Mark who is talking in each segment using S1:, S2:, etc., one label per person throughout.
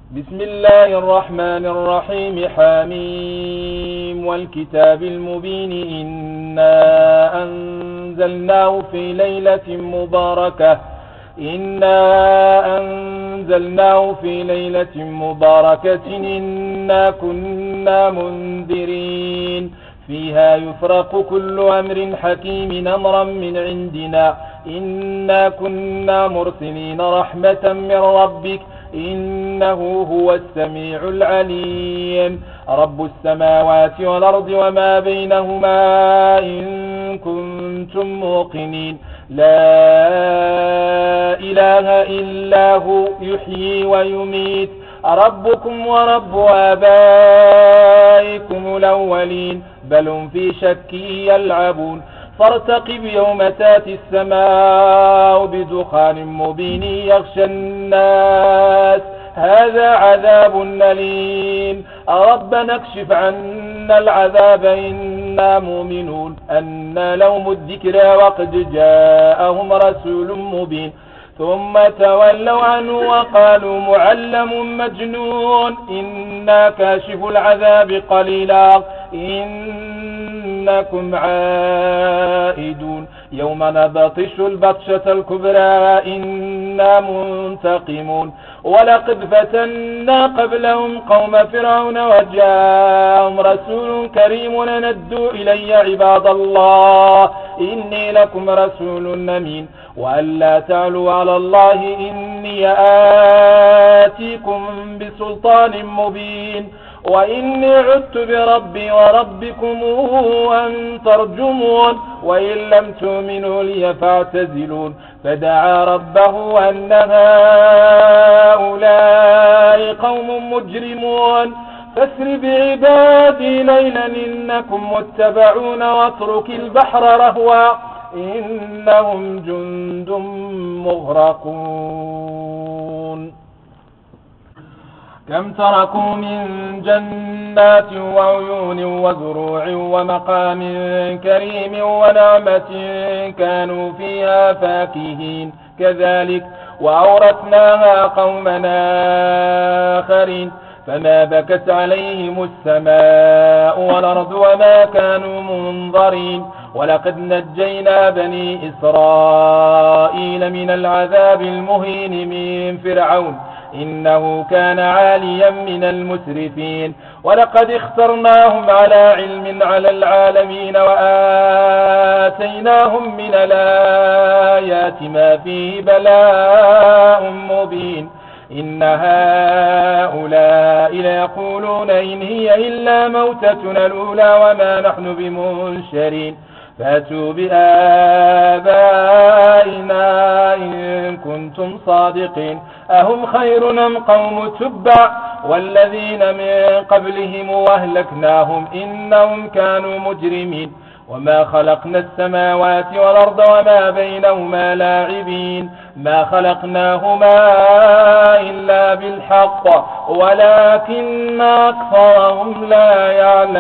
S1: بسم الله الرحمن الرحيم حميم والكتاب المبين إنا أنزلناه في ليلة مباركة إنا كنا منذرين فيها يفرق كل أمر حكيم أمرا من عندنا إنا كنا مرسلين رحمة من ربك إنه هو السميع العليم رب السماوات والأرض وما بينهما إن كنتم موقنين لا إله إلا هو يحيي ويميت ربكم ورب آبائكم الأولين بل هم في شك يلعبون فارتقب يوم تاتي السماء بدخان مبين يغشى الناس هذا عذاب أليم ربنا اكشف عنا العذاب إنا مؤمنون أنى لهم الذكرى وقد جاءهم رسول مبين ثم تولوا عنه وقالوا معلم مجنون إنا كاشف العذاب قليلا إنكم عائدون يوم نبطش البطشة الكبرى إنا منتقمون ولقد فتنا قبلهم قوم فرعون وجاءهم رسول كريم ندوا إلي عباد الله إني لكم رسول أمين وأن لا تعلوا على الله إني آتيكم بسلطان مبين وإني عدت بربي وربكم أن ترجمون وإن لم تؤمنوا لي فاعتزلون فدعا ربه أن هؤلاء قوم مجرمون فاسر بعبادي ليلا إنكم متبعون واترك البحر رهوا إنهم جند مغرقون كم تركوا من جنات وعيون وزروع ومقام كريم ونعمة كانوا فيها فاكهين كذلك وأورثناها قومنا آخرين فما بكت عليهم السماء والأرض وما كانوا منظرين ولقد نجينا بني إسرائيل من العذاب المهين من فرعون إنه كان عاليا من المسرفين ولقد اخترناهم على علم على العالمين وآتيناهم من الآيات ما فيه بلاء مبين إن هؤلاء ليقولون إن هي إلا موتتنا الأولى وما نحن بمنشرين فأتوا بآبائنا إن كنتم صادقين أهم خير أم قوم تبع والذين من قبلهم وأهلكناهم إنهم كانوا مجرمين وما خلقنا السماوات والأرض وما بينهما لاعبين ما خلقناهما إلا بالحق ولكن أكثرهم لا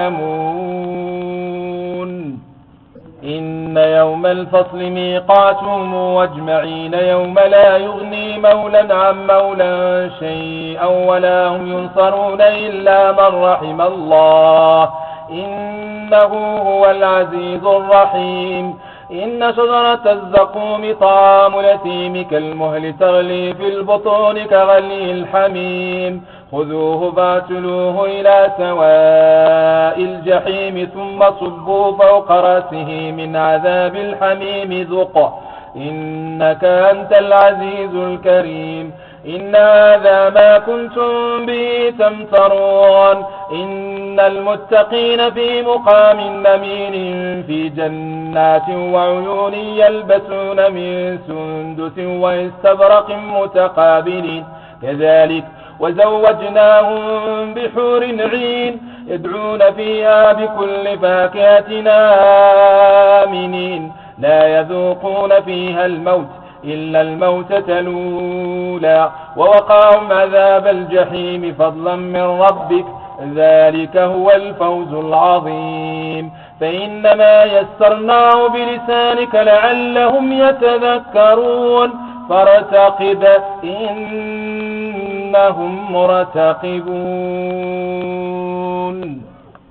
S1: يعلمون إن يوم الفصل ميقاتهم واجمعين يوم لا يغني مولا عن مولا شيئا ولا هم ينصرون إلا من رحم الله إنه هو العزيز الرحيم إن شجرة الزقوم طعام اليتيم كالمهل تغلي في البطون كغلي الحميم خذوه فاعتلوه إلى سواء الجحيم ثم صبوا فوق رأسه من عذاب الحميم ذق إنك أنت العزيز الكريم إن هذا ما كنتم به تمترون إن المتقين في مقام أمين في جنات وعيون يلبسون من سندس واستبرق متقابلين كذلك وزوجناهم بحور عين يدعون فيها بكل فاكهة آمنين لا يذوقون فيها الموت إلا الموتة الأولى ووقاهم عذاب الجحيم فضلا من ربك ذلك هو الفوز العظيم فإنما يسرناه بلسانك لعلهم يتذكرون فارتقب إن إنهم مرتقبون